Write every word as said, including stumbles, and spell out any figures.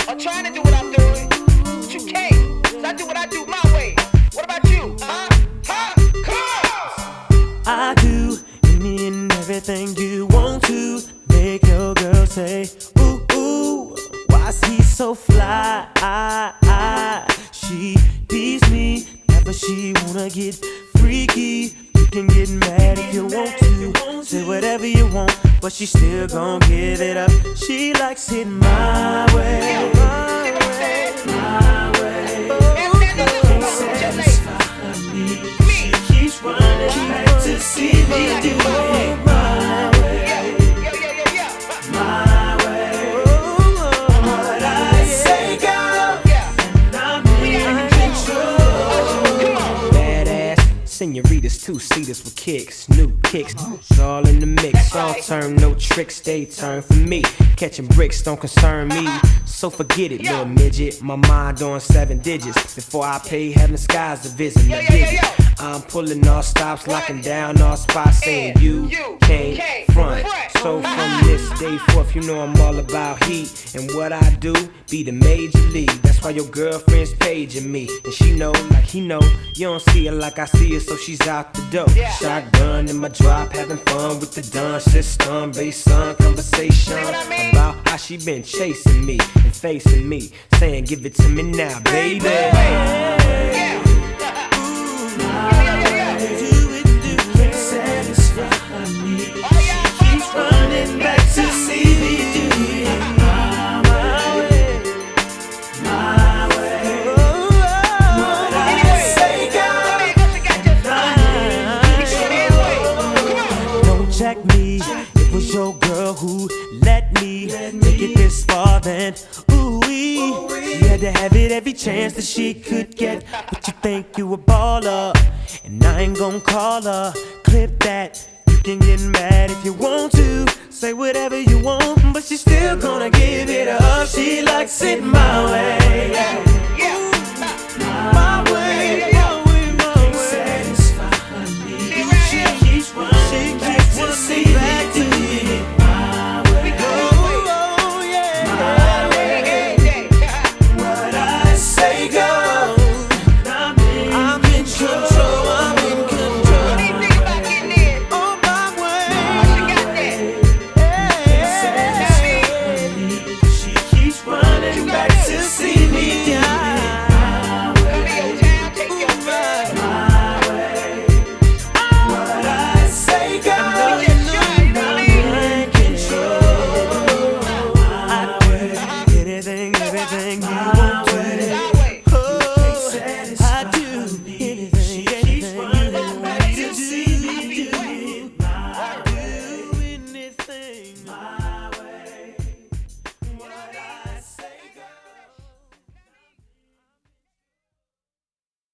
or trying to do what I'm doing, but you can't. So I do what I do my way. What about you? Huh? Huh? Come on! I do any and everything you want to make your girl say, ooh, ooh, why's he so fly? She tease me, never she wanna get freaky. You can get mad if you want to, say whatever you want, but she still gon' give it up. She likes it my way, my way, my way. Can't satisfy me. She keeps running back to see me do it my way, my way. What I say, girl, and I'm in control. Badass senoritas, two-seaters with kicks, new kicks, it's all in the mix. All turn, no tricks, they turn for me. Catching bricks don't concern me, so forget it, little midget. My mind on seven digits. Before I pay heaven skies a visit. Now dig it. I'm pulling all stops, locking down all spots, saying you can't front. So from this day forth, you know I'm all about heat, and what I do be the major league. That's why your girlfriend's paging me, and she know like he know. You don't see her like I see her, so she's out the door. Shotgun in my drop, having fun with the dun system. Based on conversation about how she been chasing me and facing me, saying give it to me now, baby. Check me, it was your girl who let me take it this far. Then, ooh-wee, she had to have it every chance that she could get. But you think you a baller, and I ain't gon' call her. Clip that, you can get mad if you want to, say whatever you want, but she's still gonna give it up. She likes it my way.